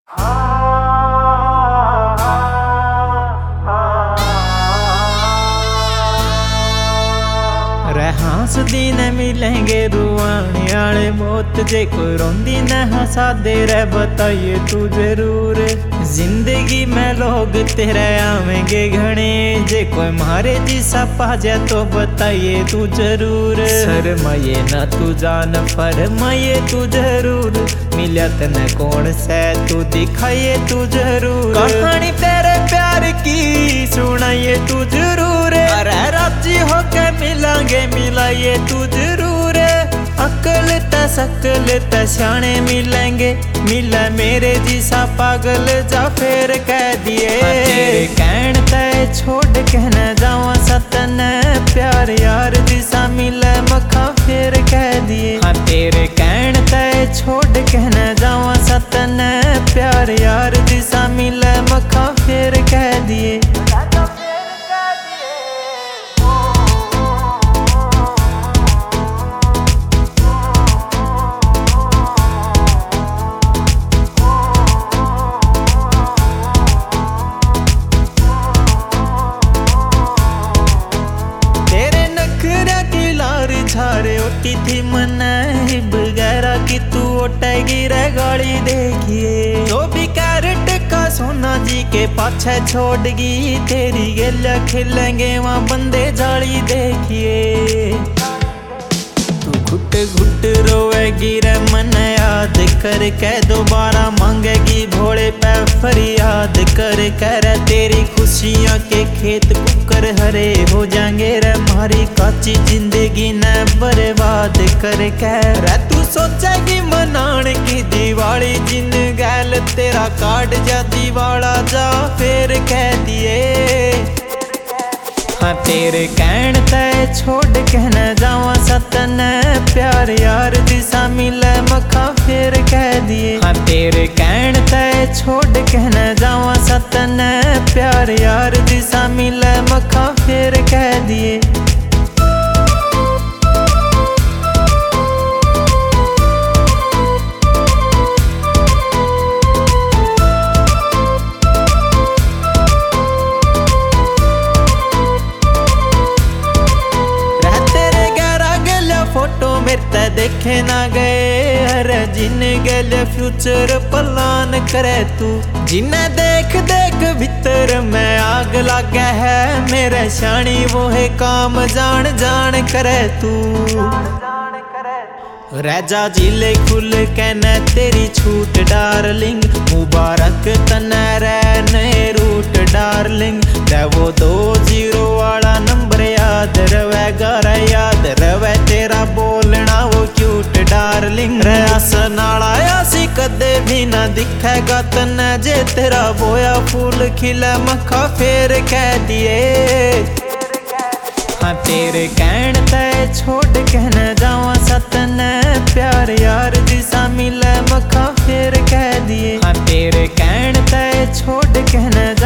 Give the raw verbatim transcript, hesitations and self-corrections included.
हंसदी न मिलेंगे रुआने आले मौत जे कोई रोंदी न हंसा दे रे बताइए तू जरूर। जिंदगी में लोग तेरे आवेंगे घने जे कोई मारे जिसा पा जाए तो बताइए तू जरूर। शर्माए ना तू जान फरमाइए तू जरूर। मिला तने कौन से तू दिखाइए तू जरूर। कहानी तेरे प्यार की सुनाइए तू जरूर। अरे राजी होके मिलांगे मिलाइए तू जरूर। अकल त सकल त स्याणे मिलेंगे मिला मेरे जिसा पागल जा फिर कह दिए। तेरे कहन ते छोड़ के न जावा सतन प्यार यार जिसा मिले मखा फिर कह दिए। हाँ तेरे कहन ते छोड़ के न जावा सतन प्यार यार जिसा मिले मखा फिर कह दिए। छारे ओटी थी मना बगैरा की तू ओटेगी रे गाड़ी देखिए। जो भी कैरेट का सोना जी के पाछे छोड़गी तेरी गलिया खिलेंगे वहाँ बंदे जाली देखिए। तू घुट घुट रोएगी रे मन याद कर के दोबारा मांगेगी भोले पे फरियाद कर कर। तेरी खुशियाँ के खेत कुकर हरे हो जाएंगे रे मारी काची जिंदगी न बर्बाद कर कर। तू सोचेगी मनाने की दिवाली जिन गैल तेरा कार्ड जा दीवाला जा फिर कह दिए। हाँ तेरे कहन ते छोड़ के न जावा सतन प्यार यार दिशा मिले मखा फिर कह दिए। हाँ तेरे कहन ते छोड़ के न जावा सतन प्यार यार दिशा मिले मखा फिर कह दिए। फोटो मेरे देखे ना गए अरे जिन गल फ्यूचर प्लान करे तू। जिन्हें देख देख भीतर में आग लागे है मेरे शानी वो है काम जान जान करे तू। राजा जिले खुल के न तेरी छूट डार्लिंग मुबारक तने रे नए रूट डार्लिंग। वो दो जीरो वाला नंबर याद रवेगा रे याद रवे तेरा बोलना वो क्यूट डार्लिंग। रे असनाला आसी कदे भी ना दिखेगा तने जे तेरा बोया फूल खिला मखा फिर कह दिए। हाँ तेरे कहन ते छोड़ के न जावा सतन प्यार यार दिशा मिले मखा फिर कह दिए। हाँ तेरे कहन ते छोड़ के न